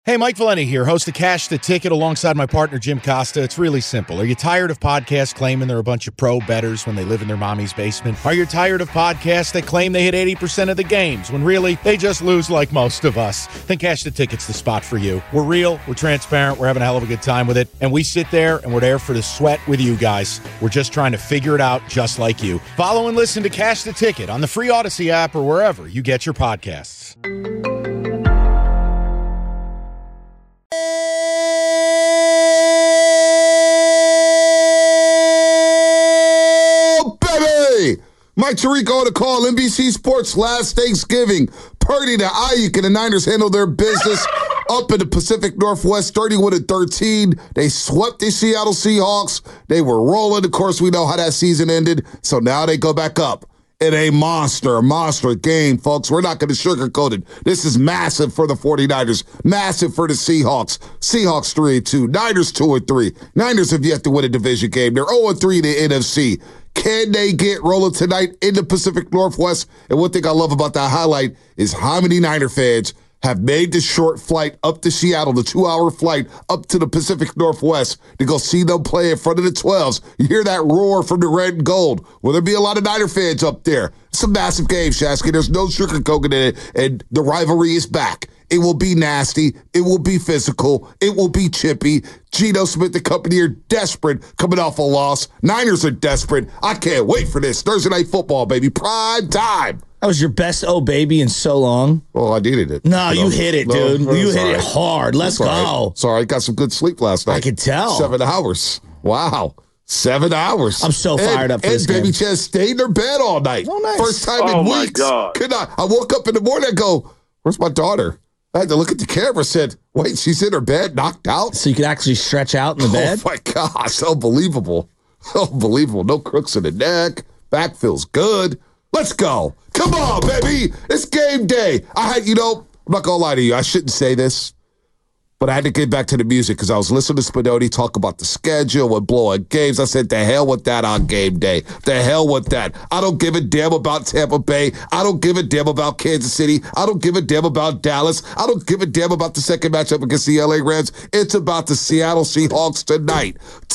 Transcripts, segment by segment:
Hey, Mike Valenti here, host of Cash the Ticket alongside my partner, Jim Costa. It's really simple. Are you tired of podcasts claiming they're a bunch of pro bettors when they live in their mommy's basement? Are you tired of podcasts that claim they hit 80% of the games when really they just lose like most of us? Then Cash the Ticket's the spot for you. We're real, we're transparent, we're having a hell of a good time with it, and we sit there and we're there for the sweat with you guys. We're just trying to figure it out just like you. Follow and listen to Cash the Ticket on the free Odyssey app or wherever you get your podcasts. Mike Tirico on the call, NBC Sports last Thanksgiving. Purdy to Ayuk and the Niners handled their business up in the Pacific Northwest, 31-13. They swept the Seattle Seahawks. They were rolling. Of course, we know how that season ended, so now they go back up in a monster game, folks. We're not going to sugarcoat it. This is massive for the 49ers, massive for the Seahawks. Seahawks 3-2, Niners 2-3. Niners have yet to win a division game. They're 0-3 in the NFC. Can they get rolling tonight in the Pacific Northwest? And one thing I love about that highlight is how many Niner fans have made the short flight up to Seattle, the 2-hour flight up to the Pacific Northwest to go see them play in front of the 12s. You hear that roar from the red and gold. Will there be a lot of Niner fans up there? It's a massive game, Shasky. There's no sugarcoating in it, and the rivalry is back. It will be nasty. It will be physical. It will be chippy. Geno Smith and company are desperate coming off a loss. Niners are desperate. I can't wait for this. Thursday Night Football, baby. Prime time. That was your best "oh baby" in so long. Well, I needed it. No, you hit it, dude. You hit it hard. Let's go. Sorry, I got some good sleep last night. I could tell. 7 hours. Wow. 7 hours. I'm so fired up for this game. And Baby Chaz stayed in her bed all night. Oh, nice. First time in weeks. God. Could not. I woke up in the morning and go, where's my daughter? I had to look at the camera, said, wait, she's in her bed, knocked out? So you could actually stretch out in the bed? Oh, my gosh. Unbelievable. Unbelievable. No crooks in the neck. Back feels good. Let's go. Come on, baby. It's game day. I'm not going to lie to you. I shouldn't say this, but I had to get back to the music because I was listening to Spinoni talk about the schedule and blowing games. I said, the hell with that on game day. The hell with that. I don't give a damn about Tampa Bay. I don't give a damn about Kansas City. I don't give a damn about Dallas. I don't give a damn about the second matchup against the LA Rams. It's about the Seattle Seahawks tonight.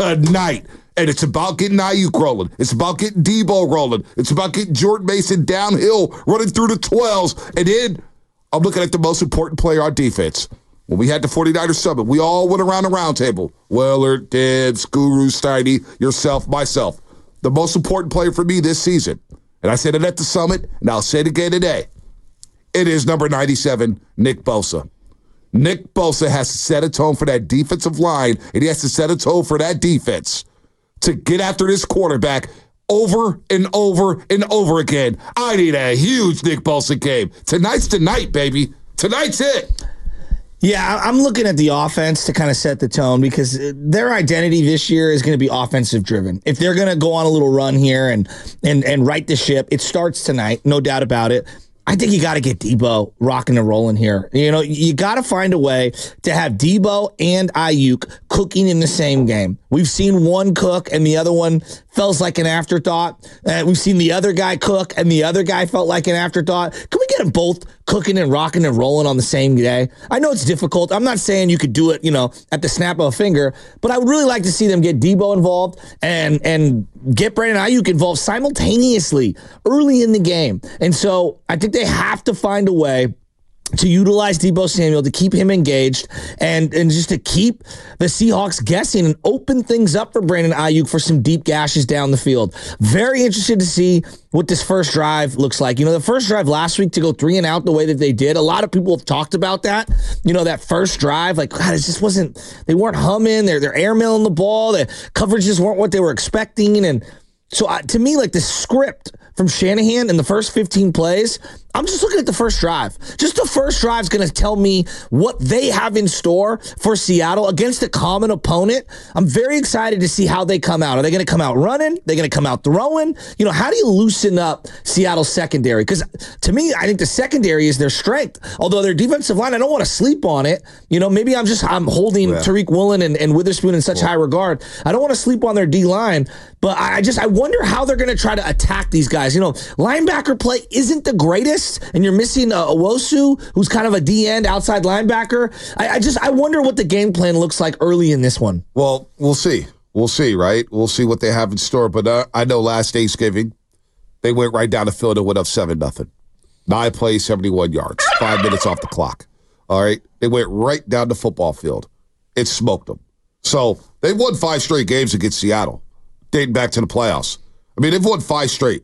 And it's about getting Ayuk rolling. It's about getting Debo rolling. It's about getting Jordan Mason downhill, running through the 12s. And then I'm looking at the most important player on defense. When we had the 49ers Summit, we all went around the round table. Willard, Dibs, Guru, Steiny, yourself, myself. The most important player for me this season, and I said it at the Summit, and I'll say it again today, it is number 97, Nick Bosa. Nick Bosa has to set a tone for that defensive line, and he has to set a tone for that defense to get after this quarterback over and over and over again. I need a huge Nick Bosa game. Tonight's the night, baby. Tonight's it. Yeah, I'm looking at the offense to kind of set the tone because their identity this year is going to be offensive driven. If they're going to go on a little run here and right the ship, it starts tonight, no doubt about it. I think you got to get Debo rocking and rolling here. You got to find a way to have Debo and Ayuk cooking in the same game. We've seen one cook and the other one feels like an afterthought. We've seen the other guy cook and the other guy felt like an afterthought. Can we get them both cooking and rocking and rolling on the same day? I know it's difficult. I'm not saying you could do it, at the snap of a finger, but I would really like to see them get Debo involved and get Brandon Ayuk involved simultaneously early in the game. And so I think they have to find a way to utilize Deebo Samuel, to keep him engaged, and just to keep the Seahawks guessing and open things up for Brandon Ayuk for some deep gashes down the field. Very interested to see what this first drive looks like. The first drive last week to go 3 and out the way that they did, a lot of people have talked about that. That first drive, like, God, it just wasn't, they weren't humming, they're airmailing the ball, the coverages weren't what they were expecting, and so to me, like the script from Shanahan in the first 15 plays, I'm just looking at the first drive. Just the first drive is going to tell me what they have in store for Seattle against a common opponent. I'm very excited to see how they come out. Are they going to come out running? Are they going to come out throwing? How do you loosen up Seattle's secondary? Because to me, I think the secondary is their strength. Although their defensive line, I don't want to sleep on it. Maybe I'm holding Tariq Woolen and Witherspoon in such high regard. I don't want to sleep on their D-line, but I wonder how they're going to try to attack these guys. You know, linebacker play isn't the greatest, and you're missing Owosu, who's kind of a D-end outside linebacker. I wonder what the game plan looks like early in this one. Well, we'll see. We'll see, right? We'll see what they have in store. But I know last Thanksgiving, they went right down the field and went up 7-0. 9 plays, 71 yards, 5 minutes off the clock. All right? They went right down the football field. It smoked them. So they won 5 straight games against Seattle, dating back to the playoffs. I mean, they've won 5 straight.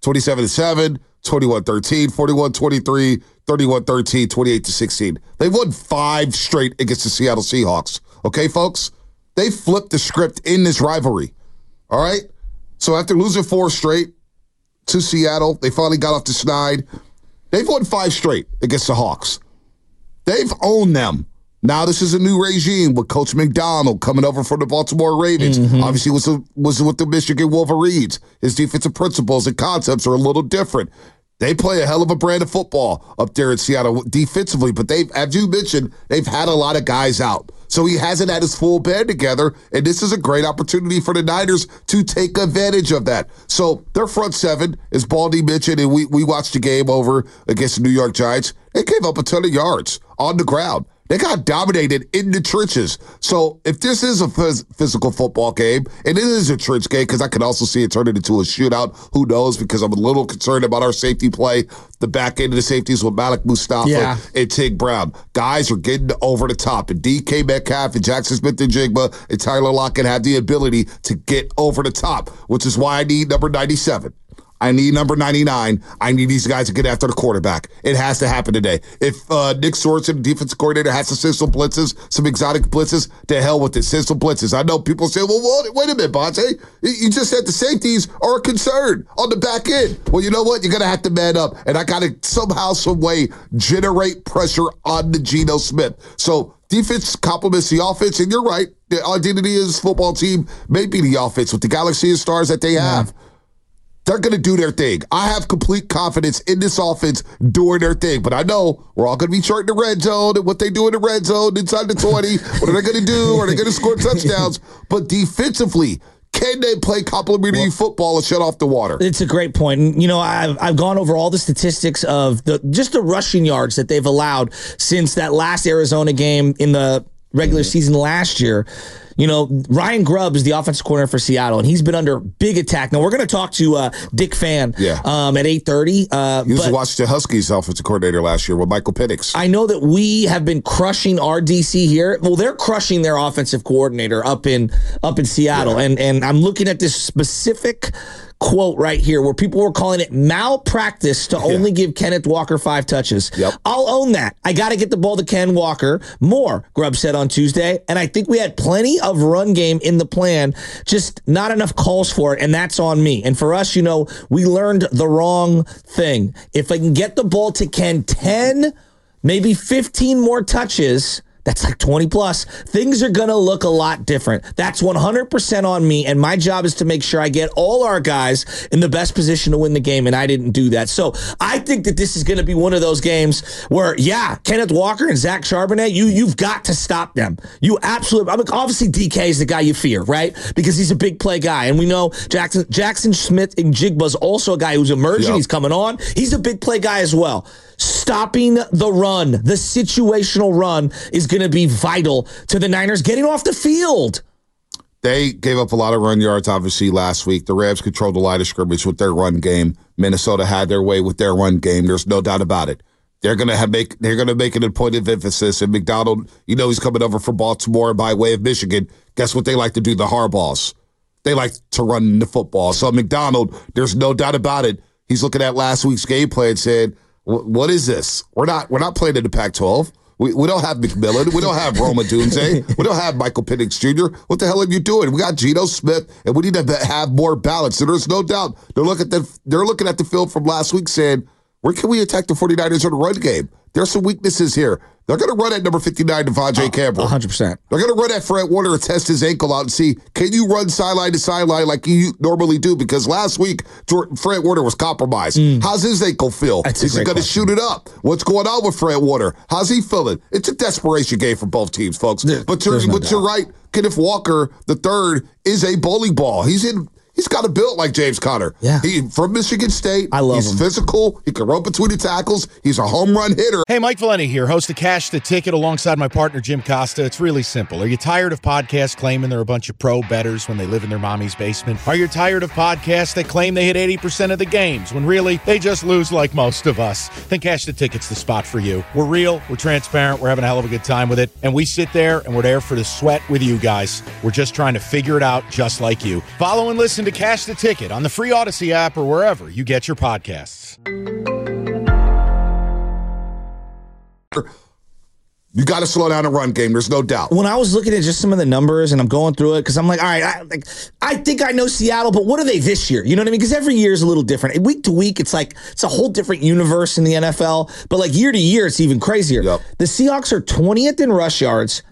27-7, 21-13, 41-23, 31-13, 28-16. They've won 5 straight against the Seattle Seahawks. Okay, folks? They flipped the script in this rivalry. All right? So after losing 4 straight to Seattle, they finally got off the schneid. They've won 5 straight against the Hawks. They've owned them. Now this is a new regime with Coach McDonald coming over from the Baltimore Ravens. Obviously was with the Michigan Wolverines. His defensive principles and concepts are a little different. They play a hell of a brand of football up there in Seattle defensively, but they've, as you mentioned, they've had a lot of guys out. So he hasn't had his full band together, and this is a great opportunity for the Niners to take advantage of that. So their front seven, as Baldy mentioned, and we watched the game over against the New York Giants. They gave up a ton of yards on the ground. They got dominated in the trenches. So if this is a physical football game, and it is a trench game, because I could also see it turning into a shootout, who knows, because I'm a little concerned about our safety play. The back end of the safeties with Malik Mustafa and Tig Brown. Guys are getting over the top. And DK Metcalf and Jackson Smith-Njigba and Tyler Lockett have the ability to get over the top, which is why I need number 97. I need number 99. I need these guys to get after the quarterback. It has to happen today. If Nick Sorensen, the defensive coordinator, has to send some blitzes, some exotic blitzes, to hell with it. Send some blitzes. I know people say, well, wait a minute, Bonte. You just said the safeties are a concern on the back end. Well, you know what? You're going to have to man up. And I got to somehow, some way generate pressure on the Geno Smith. So defense complements the offense. And you're right. The identity of this football team may be the offense with the galaxy of stars that they have. They're going to do their thing. I have complete confidence in this offense doing their thing. But I know we're all going to be short in the red zone and what they do in the red zone inside the 20. What are they going to do? Are they going to score touchdowns? But defensively, can they play complementary football and shut off the water? It's a great point. And, you know, I've gone over all the statistics of just the rushing yards that they've allowed since that last Arizona game in the regular season last year. You know, Ryan Grubb is the offensive coordinator for Seattle, and he's been under big attack. Now, we're going to talk to Dick Fan at 8:30. He was the Washington Huskies offensive coordinator last year with Michael Penix. I know that we have been crushing our DC here. Well, they're crushing their offensive coordinator up in Seattle. Yeah. And I'm looking at this specific quote right here where people were calling it malpractice to only give Kenneth Walker 5 touches. I'll own that. I got to get the ball to Ken Walker more, Grubb said on Tuesday. And I think we had plenty of run game in the plan, just not enough calls for it. And that's on me. And for us, you know, we learned the wrong thing. If I can get the ball to Ken 10, maybe 15 more touches, that's like 20 plus. Things are going to look a lot different. That's 100% on me, and my job is to make sure I get all our guys in the best position to win the game, and I didn't do that. So I think that this is going to be one of those games where, Kenneth Walker and Zach Charbonnet, you've got to stop them. You absolutely. I mean, obviously, DK is the guy you fear, right? Because he's a big play guy, and we know Jackson Smith-Njigba is also a guy who's emerging. He's coming on. He's a big play guy as well. Stopping the run, the situational run, is going to be vital to the Niners getting off the field. They gave up a lot of run yards, obviously, last week. The Rams controlled the line of scrimmage with their run game. Minnesota had their way with their run game. There's no doubt about it. They're going to make it a point of emphasis. And McDonald, you know, he's coming over from Baltimore by way of Michigan. Guess what they like to do? The Harbaughs. They like to run the football. So McDonald, there's no doubt about it. He's looking at last week's gameplay and said, what is this? We're not playing in the Pac-12. We don't have McMillan. We don't have Roma Dunze. We don't have Michael Penix Jr. What the hell are you doing? We got Geno Smith, and we need to have more balance. So there's no doubt. They're looking at the film from last week saying, where can we attack the 49ers in the run game? There's some weaknesses here. They're going to run at number 59, Devontae Campbell. 100%. They're going to run at Fred Warner and test his ankle out and see, can you run sideline to sideline like you normally do? Because last week, Fred Warner was compromised. How's his ankle feel? Is he going to shoot it up? What's going on with Fred Warner? How's he feeling? It's a desperation game for both teams, folks. But you're right. Kenneth Walker, the third, is a bowling ball. He's He's got a build like James Conner. Yeah. He from Michigan State. I love him. He's physical. He can run between the tackles. He's a home run hitter. Hey, Mike Valeni here, host of Cash the Ticket alongside my partner, Jim Costa. It's really simple. Are you tired of podcasts claiming they're a bunch of pro bettors when they live in their mommy's basement? Are you tired of podcasts that claim they hit 80% of the games when really they just lose like most of us? Then Cash the Ticket's the spot for you. We're real, we're transparent, we're having a hell of a good time with it, and we sit there and we're there for the sweat with you guys. We're just trying to figure it out just like you. Follow and listen to Cash the Ticket on the free Odyssey app or wherever you get your podcasts. You got to slow down the run game. There's no doubt. When I was looking at just some of the numbers and I'm going through it, because I'm like, all right, I think I know Seattle, but what are they this year? You know what I mean? Because every year is a little different. Week to week, it's like it's a whole different universe in the NFL. But like year to year, it's even crazier. Yep. The Seahawks are 20th in rush yards,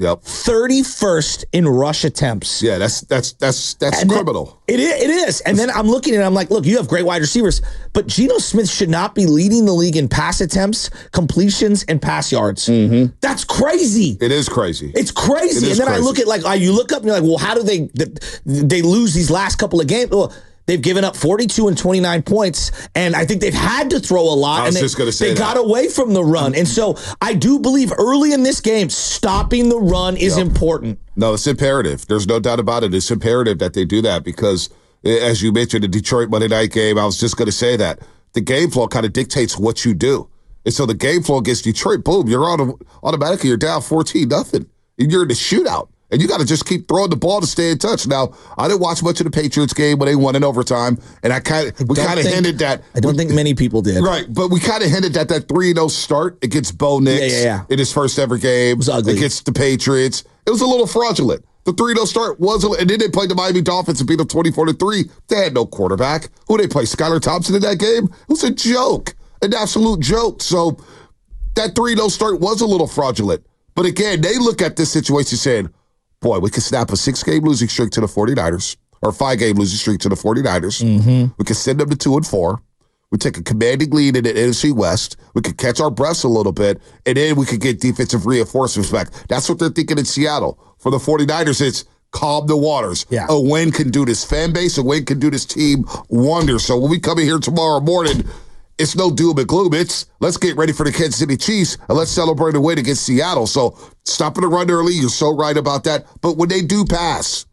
31st in rush attempts. Yeah, that's criminal. It is. And then I'm looking and I'm like, look, you have great wide receivers, but Geno Smith should not be leading the league in pass attempts, completions, and pass yards. Mm-hmm. That's crazy. It is crazy. It's crazy. And then crazy. I look at you look up and you're like, well, how do they lose these last couple of games? Well, they've given up 42 and 29 points, and I think they've had to throw a lot. I was just going to say they got away from the run. And so I do believe early in this game, stopping the run is important. No, it's imperative. There's no doubt about it. It's imperative that they do that because, as you mentioned, the Detroit Monday night game, I was just going to say that. The game flow kind of dictates what you do. And so the game flow against Detroit, boom, you're automatically you're down 14-0. And you're in the shootout. And you got to just keep throwing the ball to stay in touch. Now, I didn't watch much of the Patriots game when they won in overtime, and we kind of hinted that. I don't think many people did. Right, but we kind of hinted that 3-0 start against Bo Nix in his first ever game against the Patriots. It was a little fraudulent. The 3-0 start was, and then they played the Miami Dolphins and beat them 24-3. They had no quarterback. Who they play? Skylar Thompson in that game? It was a joke, an absolute joke. So that 3-0 start was a little fraudulent. But again, they look at this situation saying, boy, we could snap a 6-game losing streak to the 49ers, or a 5-game losing streak to the 49ers. Mm-hmm. We could send them to 2-4. We take a commanding lead in the NFC West. We could catch our breaths a little bit, and then we could get defensive reinforcements back. That's what they're thinking in Seattle. For the 49ers, it's calm the waters. Yeah. A win can do this fan base. A win can do this team wonders. So when we come in here tomorrow morning, it's no doom and gloom. It's let's get ready for the Kansas City Chiefs and let's celebrate a win against Seattle. So stopping the run early, you're so right about that. But when they do pass,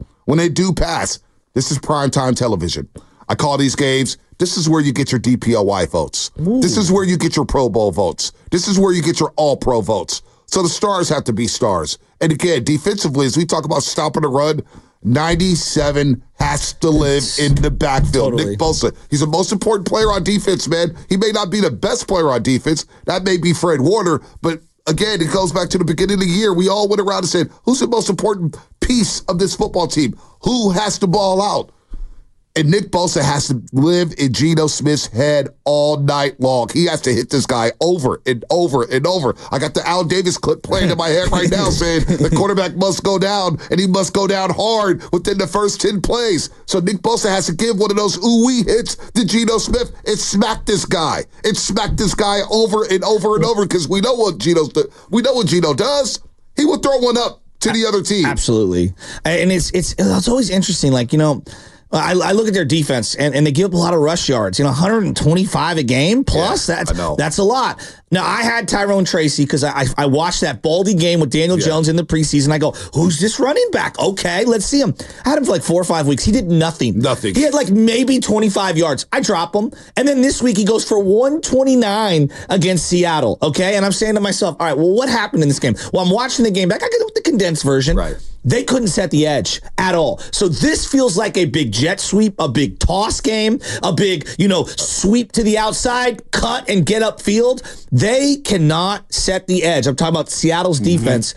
this is primetime television. I call these games, this is where you get your DPOY votes. Ooh. This is where you get your Pro Bowl votes. This is where you get your All-Pro votes. So the stars have to be stars. And again, defensively, as we talk about stopping the run, 97 has to live in the backfield. Totally. Nick Bosa, he's the most important player on defense, man. He may not be the best player on defense. That may be Fred Warner. But again, it goes back to the beginning of the year. We all went around and said, who's the most important piece of this football team? Who has to ball out? And Nick Bosa has to live in Geno Smith's head all night long. He has to hit this guy over and over and over. I got the Al Davis clip playing in my head right now saying the quarterback must go down, and he must go down hard within the first 10 plays. So Nick Bosa has to give one of those ooh-wee hits to Geno Smith and smack this guy. And smack this guy over and over and over because we know what Geno does. He will throw one up to the other team. Absolutely. And it's always interesting, like, you know, I look at their defense, and they give up a lot of rush yards. 125 a game plus. That's a lot. Now, I had Tyrone Tracy because I watched that Baldy game with Daniel Jones in the preseason. I go, who's this running back? Okay, let's see him. I had him for like 4 or 5 weeks. He did nothing. He had like maybe 25 yards. I drop him. And then this week he goes for 129 against Seattle. Okay, and I'm saying to myself, all right, well, what happened in this game? Well, I'm watching the game back. I get the condensed version. Right. They couldn't set the edge at all. So this feels like a big jet sweep, a big toss game, a big, sweep to the outside, cut and get upfield. They cannot set the edge. I'm talking about Seattle's defense.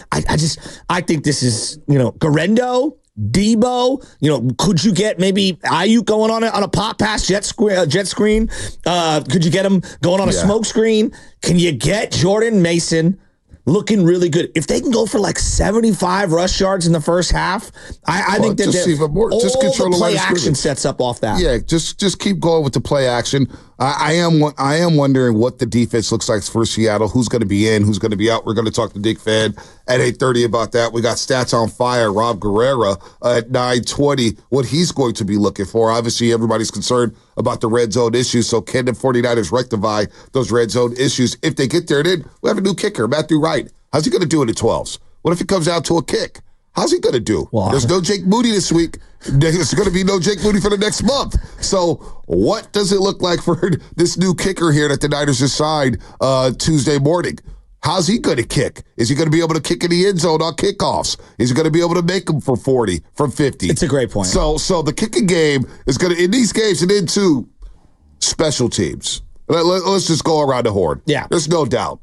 I think this is, Garendo, Debo, could you get maybe Ayuk going on a pop pass jet screen? Could you get him going on a smoke screen? Can you get Jordan Mason looking really good? If they can go for like 75 rush yards in the first half, I think that just even more. Just control the play action sets up off that. Yeah, just keep going with the play action. I am wondering what the defense looks like for Seattle. Who's going to be in? Who's going to be out? We're going to talk to Dick Fan at 8:30 about that. We got Stats on Fire, Rob Guerrera at 9:20. What he's going to be looking for. Obviously, everybody's concerned about the red zone issues. So can the 49ers rectify those red zone issues? If they get there, then we have a new kicker, Matthew Wright. How's he going to do in the 12s? What if it comes out to a kick? How's he going to do? Well, there's no Jake Moody this week. There's going to be no Jake Moody for the next month. So what does it look like for this new kicker here that the Niners just signed Tuesday morning? How's he going to kick? Is he going to be able to kick in the end zone on kickoffs? Is he going to be able to make them for 40, from 50? It's a great point. So the kicking game is going to, in these games and into special teams. Let's just go around the horn. Yeah. There's no doubt.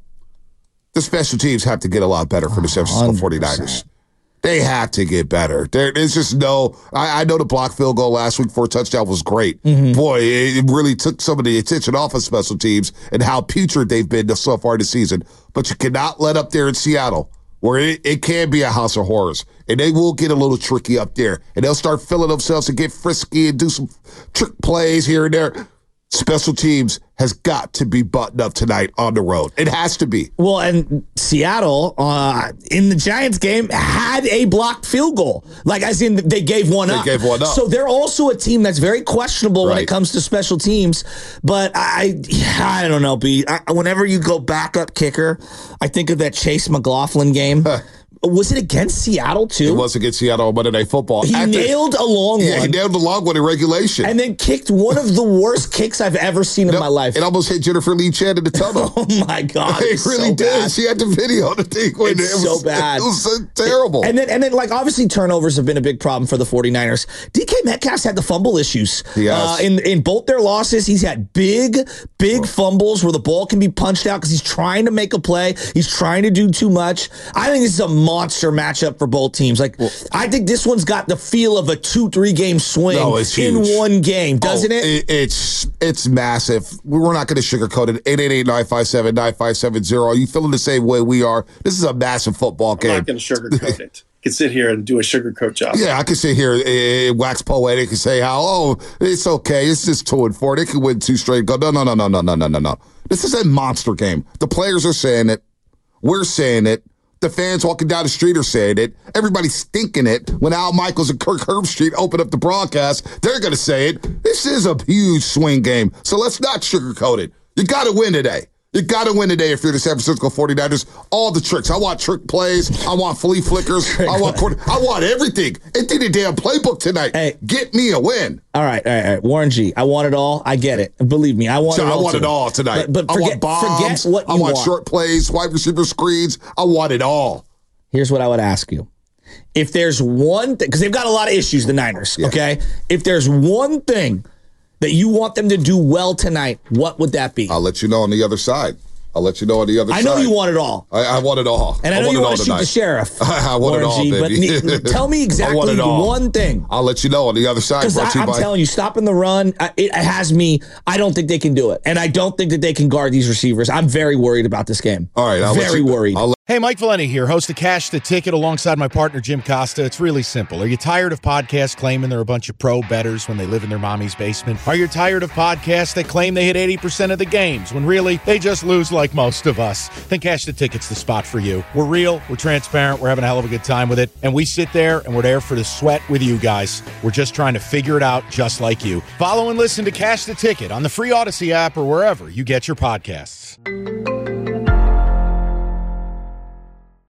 The special teams have to get a lot better for the San Francisco 49ers. They have to get better. There's just no. I know the block field goal last week for a touchdown was great. Mm-hmm. Boy, it really took some of the attention off of special teams and how putrid they've been so far this season. But you cannot let up there in Seattle, where it can be a house of horrors. And they will get a little tricky up there. And they'll start filling themselves and get frisky and do some trick plays here and there. Special teams has got to be buttoned up tonight on the road. It has to be. Well, and Seattle in the Giants game had a blocked field goal. Like, as in they gave one up. So they're also a team that's very questionable when it comes to special teams. But I don't know, B. Whenever you go backup kicker, I think of that Chase McLaughlin game. Was it against Seattle, too? It was against Seattle on Monday Night Football. He nailed a long one. Yeah, he nailed a long one in regulation. And then kicked one of the worst kicks I've ever seen in my life. It almost hit Jennifer Lee Chan in the tunnel. Oh, my God. It really did. Bad. She had the video. The thing it's so bad. It was so terrible. And then, like, obviously turnovers have been a big problem for the 49ers. DK Metcalf's had the fumble issues. Yes. In both their losses, he's had big fumbles where the ball can be punched out because he's trying to make a play. He's trying to do too much. I think this is a monster matchup for both teams. Like, I think this one's got the feel of a 2-3 game swing in one game, doesn't it? It's massive. We're not going to sugarcoat it. 888-957-9570. Are you feeling the same way we are? This is a massive football game. I'm not going to sugarcoat it. I can sit here and do a sugarcoat job. Yeah, I can sit here wax poetic and say how, it's okay. It's just 2-4. They can win 2 straight. Go, no. This is a monster game. The players are saying it. We're saying it. The fans walking down the street are saying it. Everybody's thinking it. When Al Michaels and Kirk Herbstreit open up the broadcast, they're going to say it. This is a huge swing game. So let's not sugarcoat it. You got to win today. You got to win today if you're the San Francisco 49ers. All the tricks. I want trick plays. I want flea flickers. I want everything. It's in the damn playbook tonight. Hey, get me a win. All right. Warren G, I want it all. I get it. Believe me, I want it all. I want it all tonight. But I want bombs. Forget what you want. I want short plays, wide receiver screens. I want it all. Here's what I would ask you. If there's one thing, because they've got a lot of issues, the Niners, okay? If there's one thing that you want them to do well tonight, what would that be? I'll let you know on the other side. I know you want it all. I want it all. And I know you want to shoot the sheriff. I want it all, baby. But tell me exactly one thing. I'll let you know on the other side. Because I'm telling you, stopping the run, it has me. I don't think they can do it. And I don't think that they can guard these receivers. I'm very worried about this game. All right. Very worried. Hey, Mike Valenti here, host of Cash the Ticket alongside my partner, Jim Costa. It's really simple. Are you tired of podcasts claiming they're a bunch of pro bettors when they live in their mommy's basement? Are you tired of podcasts that claim they hit 80% of the games when really they just lose like most of us? Then Cash the Ticket's the spot for you. We're real, we're transparent, we're having a hell of a good time with it, and we sit there and we're there for the sweat with you guys. We're just trying to figure it out just like you. Follow and listen to Cash the Ticket on the free Odyssey app or wherever you get your podcasts.